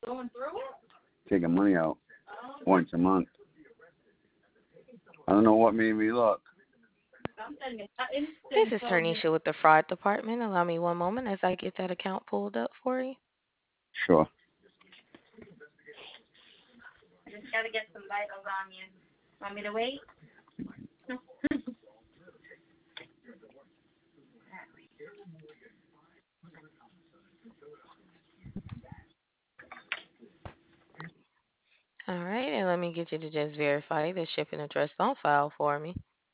taking money out once a month. I don't know what made me look. This is Ternisha with the fraud department. Allow me one moment as I get that account pulled up for you. Sure. All right, and let me get you to just verify the shipping address on file for me.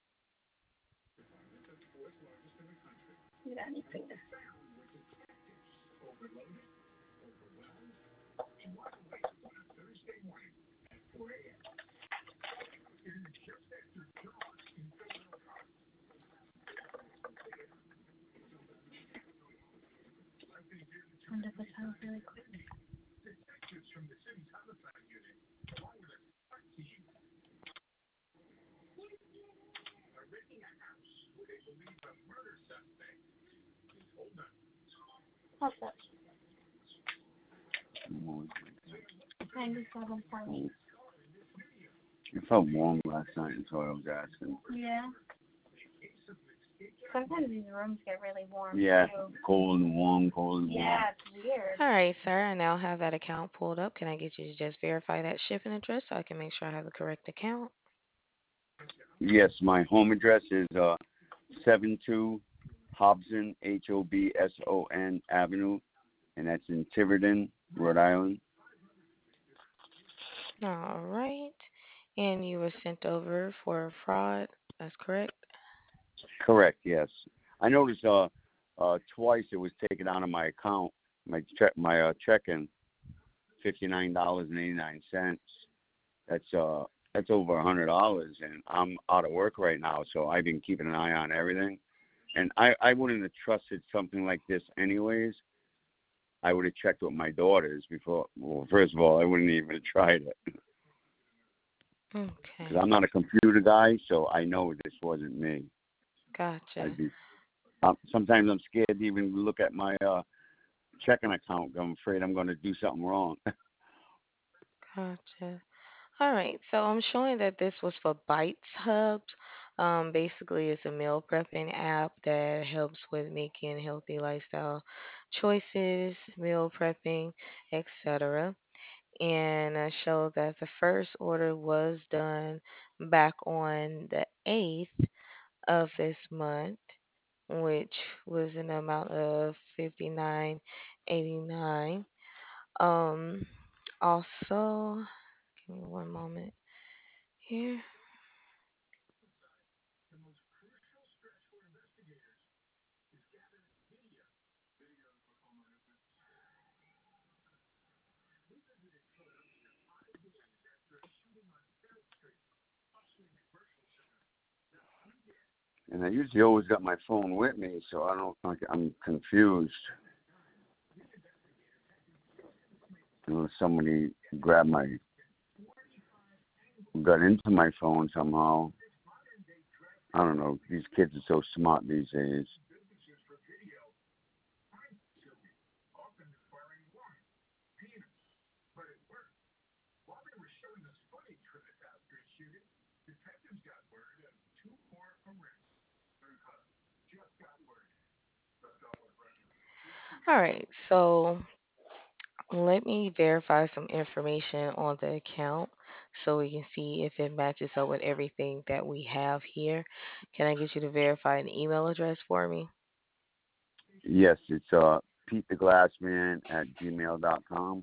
It felt warm last night, and so I was asking. Yeah, cold and warm, cold and warm. All right, sir, I now have that account pulled up. Can I get you to just verify that shipping address so I can make sure I have the correct account? Yes, my home address is 72 Hobson, Hobson Avenue, and that's in Tiverton, Rhode Island. All right. And you were sent over for fraud. That's correct. Correct, yes. I noticed twice it was taken out of my account, my check-in, $59.89. That's over $100, and I'm out of work right now, so I've been keeping an eye on everything. And I wouldn't have trusted something like this anyways. I would have checked with my daughters before. Well, first of all, I wouldn't even have tried it because Okay. I'm not a computer guy, so I know this wasn't me. Gotcha. I'd be sometimes I'm scared to even look at my checking account. I'm afraid I'm going to do something wrong. Gotcha. All right. So I'm showing that this was for Bites Hubs. Basically, it's a meal prepping app that helps with making healthy lifestyle choices, meal prepping, etc. And I showed that the first order was done back on the 8th of this month, which was an amount of 59.89. Um, also, give me one moment here. And I usually always got my phone with me, so I don't like I'm confused. Somebody grabbed got into my phone somehow. I don't know. These kids are so smart these days. All right, so let me verify some information on the account so we can see if it matches up with everything that we have here. Can I get you to verify an email address for me? Yes, it's PeteTheGlassman@gmail.com.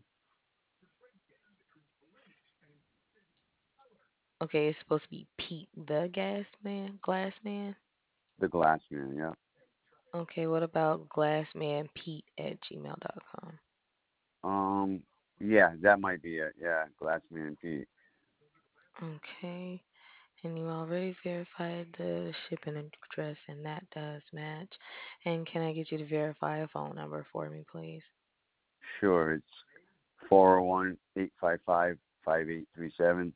Okay, it's supposed to be Pete the Glassman. The Glassman, yeah. Okay, what about glassmanpete@gmail.com? Um, yeah, that might be it. Yeah, Glassman Pete. Okay, and you already verified the shipping address, and that does match. And can I get you to verify a phone number for me, please? Sure, it's 401-855-5837.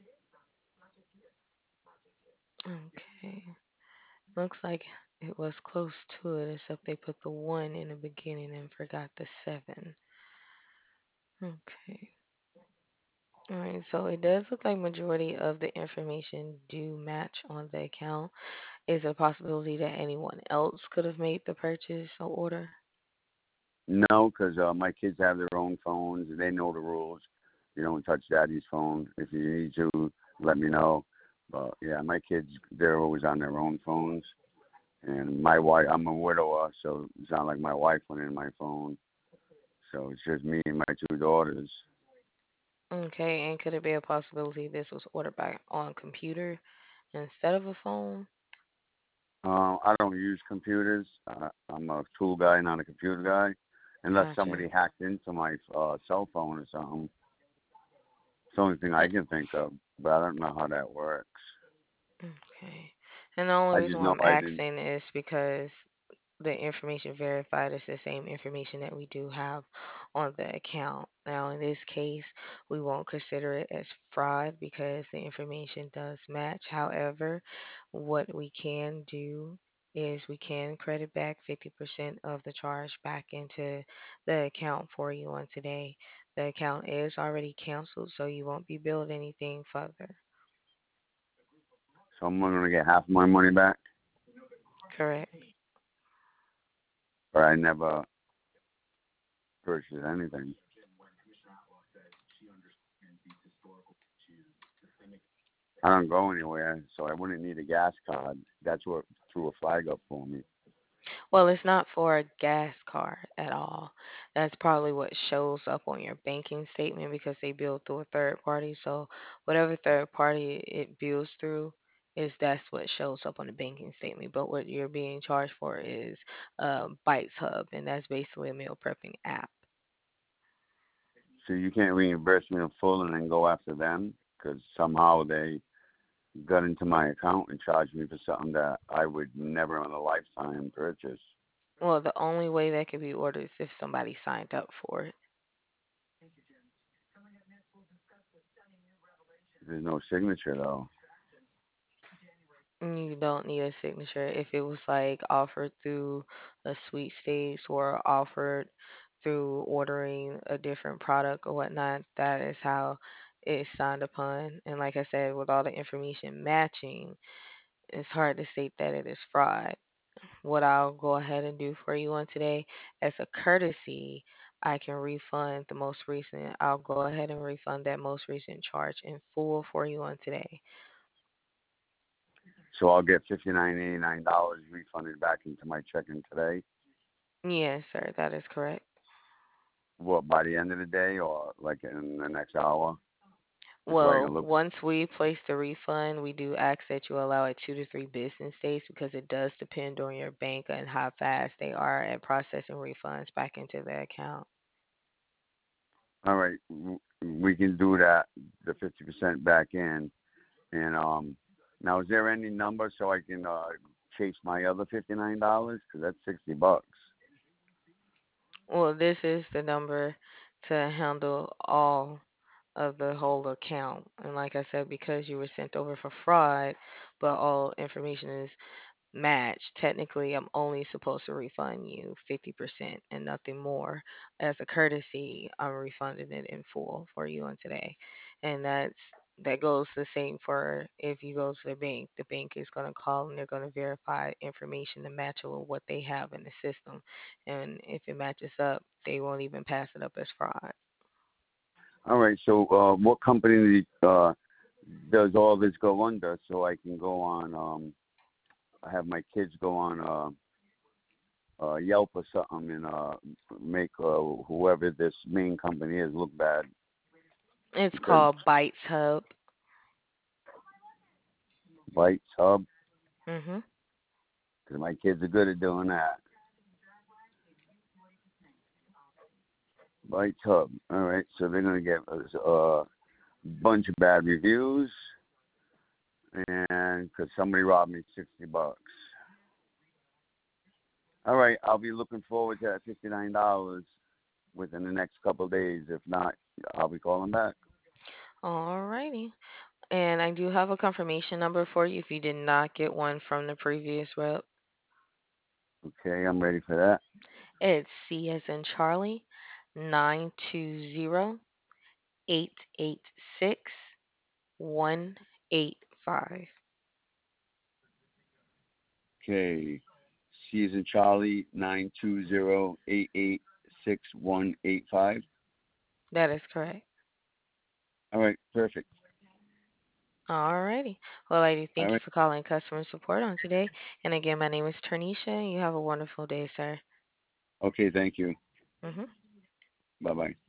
Okay. Looks like it was close to it, except they put the one in the beginning and forgot the seven. Okay. All right. So it does look like majority of the information do match on the account. Is it a possibility that anyone else could have made the purchase or order? No, because my kids have their own phones. They know the rules. You don't touch daddy's phone. If you need to, let me know. But yeah, my kids, they're always on their own phones. And my wife, I'm a widower, so it's not like my wife went in my phone. So it's just me and my two daughters. Okay. And could it be a possibility this was ordered by on computer instead of a phone? I don't use computers. I'm a tool guy, not a computer guy. Unless Gotcha. somebody hacked into my cell phone or something. It's the only thing I Mm, can think of, but I don't know how that works. okay. And the only I reason just why know I'm I didn't. asking is because the information verified is the same information that we do have on the account. Now, in this case, we won't consider it as fraud because the information does match. However, what we can do is we can credit back 50% of the charge back into the account for you on today. The account is already canceled, so you won't be billed anything further. So I'm gonna get half my money back, Correct. but I never purchased anything. I don't go anywhere, so I wouldn't need a gas card. That's what threw a flag up for me. Well, it's not for a gas card at all. That's probably what shows up on your banking statement because they bill through a third party. So whatever third party it bills through is that's what shows up on the banking statement. But what you're being charged for is Bites Hub, and that's basically a meal prepping app. So you can't reimburse me in full and then go after them because somehow they got into my account and charged me for something that I would never in a lifetime purchase. Well, the only way that could be ordered is if somebody signed up for it. There's no signature though. You don't need a signature if it was like offered through a sweepstakes or offered through ordering a different product or whatnot. That is how it's signed upon. And like I said, with all the information matching, it's hard to state that it is fraud. What I'll go ahead and do for you on today, as a courtesy, I can refund the most recent. I'll go ahead and refund that most recent charge in full for you on today. So I'll get $59.89 refunded back into my checking today. Yes, sir, that is correct. What, by the end of the day or like in the next hour? Just so I can Well, look. once we place the refund, we do ask that you allow it 2 to 3 business days because it does depend on your bank and how fast they are at processing refunds back into the account. All right, we can do that. The 50% back in, and now is there any number so I can chase my other $59? Because that's $60. Well, this is the number to handle all of the whole account. And like I said, because you were sent over for fraud, but all information is match, technically I'm only supposed to refund you 50% and nothing more. As a courtesy, I'm refunding it in full for you on today. And that goes the same for if you go to the bank. The bank is going to call and they're going to verify information to match it with what they have in the system. And if it matches up, they won't even pass it up as fraud. All right, so what company does all this go under so I can go on, have my kids go on Yelp or something and make whoever this main company is look bad It's because called Bites Hub. Bites Hub, Mhm. because my kids are good at doing that. Bites Hub. All right, so they're gonna get a bunch of bad reviews, and because somebody robbed me $60. All right, I'll be looking forward to that $59 within the next couple of days. If not, I'll be calling back. Alrighty. And I do have a confirmation number for you if you did not get one from the previous rep. Okay, I'm ready for that. It's C as in Charlie 920-886-1885. Okay. C is in Charlie, 920-886-185. That is correct. All right, perfect. Alrighty. Well, lady, All thank you right. for calling customer support on today. And again, my name is Ternisha, and you have a wonderful day, sir. Okay, thank you. Hmm. Bye bye.